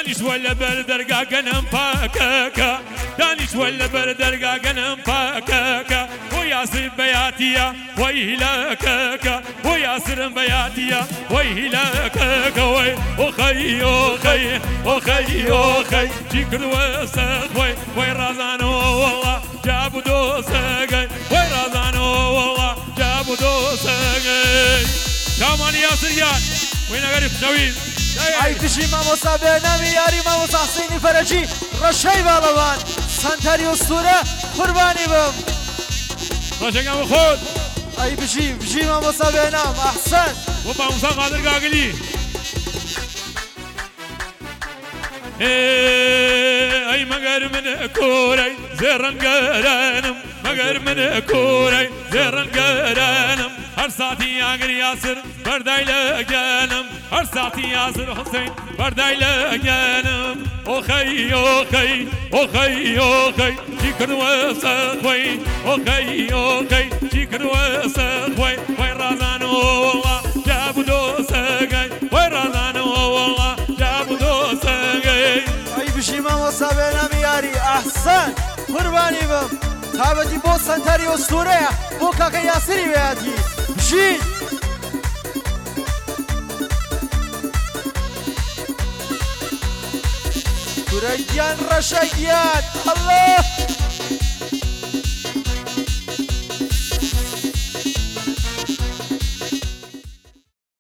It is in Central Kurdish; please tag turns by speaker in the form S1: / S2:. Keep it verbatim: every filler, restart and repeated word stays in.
S1: دانیش ولا بردرگا گنم پاکاکا دانیش ولا بردرگا گنم پاکاکا و یاسر بیاتیا ویلاکاکا و یاسر بیاتیا ویلاکاکا وی اخی اخی اخی اخی جیکر وسط وی وی رازانو والله جابو دوسگی وی رازانو والله جابو دوسگی شامان یاسر یاد وی نگری خوشوید
S2: ای بشی ماموسا برنامه یاری ماموسا حسینی فرجی رشای بالوان سنتری اسطوره قربانی بم
S1: رشنگم خود
S2: ای بشی بشی ماموسا برنام احسن
S1: و ماموسا قادر گاگلی ای مگر من کوری زرن گرانم مگر من کوری زرن گرانم هر ساعتی اگر یاسر بردای لگنم هر ساعتی یاسر حسین بردای لگنم اوخی اوخی اوخی اوخی چی کن وسط وی اوخی اوخی چی کن وسط وی وی رازانو والله جابو دوسگی وی رازانو والله جابو دوسگی
S2: ای بشی ماموسا برنامه یاری احسن قربانی بم تابدی بو سنتری اسطوره بو کاکا یاسری بیاتی بشی كريان رشيان الله